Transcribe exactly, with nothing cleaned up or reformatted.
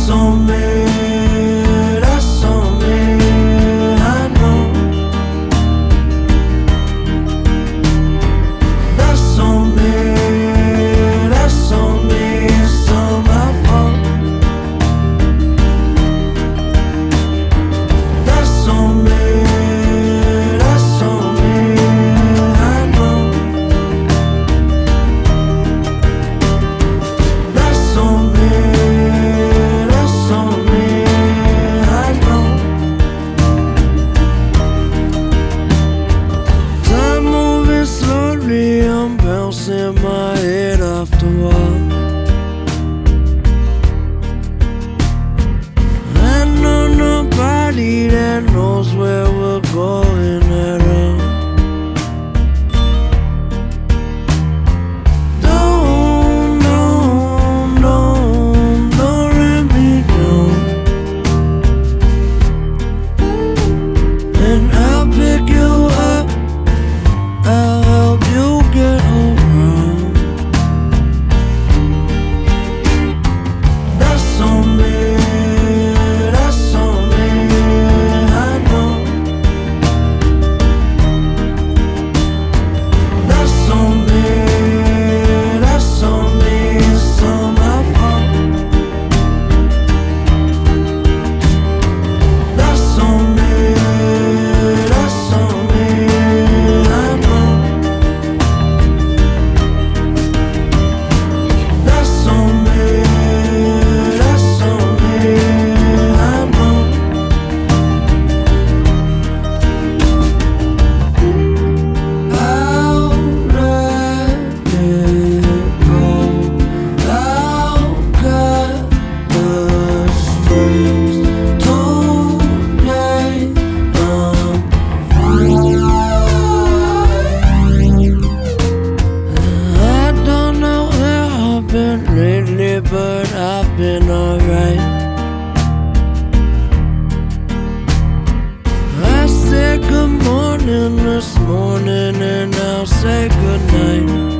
on me, that's on me, I know. That's on me, that's on me, it's all my fault. That's on me, that's on me, I know. That's on me, that's on me, I know. Time moving slowly, I'm bouncing my head off the wall. I know nobody that knows where we're going at all. Don't, don't, don't, don't let me down. And I'll pick you up, I'll help you get around. That's on me, that's on me, I know. That's on me, that's on me, it's all my fault. That's on me, that's on me, I know. That's on me, that's on me, I know. I'll let it go. I'll cut the strings today. I'm fine. I don't know where I've been lately, but I've been alright. I said good morning this morning, and I'll say good night.